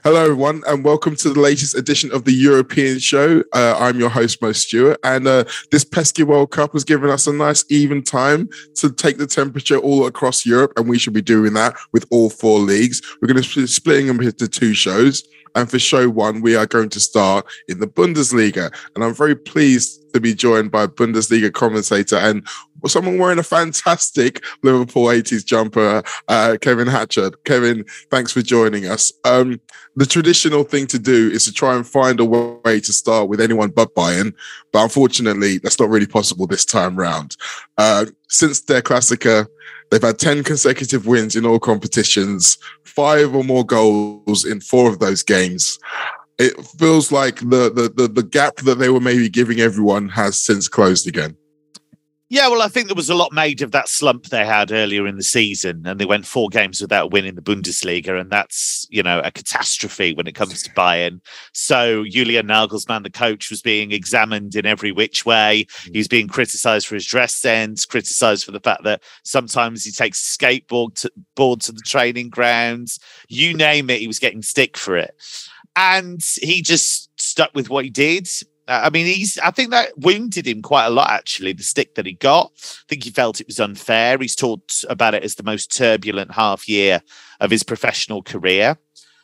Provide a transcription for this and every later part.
Hello, everyone, and welcome to the latest edition of the European Show. I'm your host, Mo Stewart, and this pesky World Cup has given us a nice even time to take the temperature all across Europe, and we should be doing that with all four leagues. We're going to be splitting them into two shows, and for show one, we are going to start in the Bundesliga, and I'm very pleased to be joined by a Bundesliga commentator and someone wearing a fantastic Liverpool 80s jumper, Kevin Hatchard. Kevin, thanks for joining us. The traditional thing to do is to try and find a way to start with anyone but Bayern, but unfortunately, that's not really possible this time round. Since their Klassiker, they've had 10 consecutive wins in all competitions, 5 or more goals in 4 of those games. It feels like the gap that they were maybe giving everyone has since closed again. Yeah, well, I think there was a lot made of that slump they had earlier in the season, and they went 4 games without winning the Bundesliga, and that's, a catastrophe when it comes to Bayern. So Julian Nagelsmann, the coach, was being examined in every which way. He was being criticised for his dress sense, criticised for the fact that sometimes he takes a skateboard to the training grounds. You name it, he was getting stick for it. And he just stuck with what he did. I think that wounded him quite a lot, actually, the stick that he got. I think he felt it was unfair. He's talked about it as the most turbulent half year of his professional career.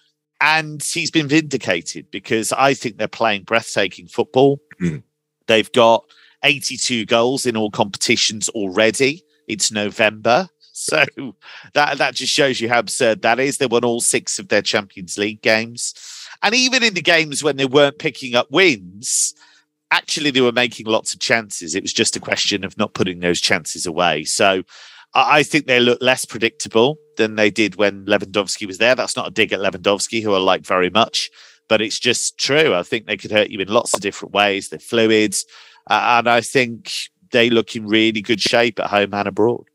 And he's been vindicated because I think they're playing breathtaking football. They've got 82 goals in all competitions already. It's November. So that just shows you how absurd that is. They won all 6 of their Champions League games. And even in the games when they weren't picking up wins, actually they were making lots of chances. It was just a question of not putting those chances away. So I think they look less predictable than they did when Lewandowski was there. That's not a dig at Lewandowski, who I like very much, but it's just true. I think they could hurt you in lots of different ways. They're fluid. And I think they look in really good shape at home and abroad.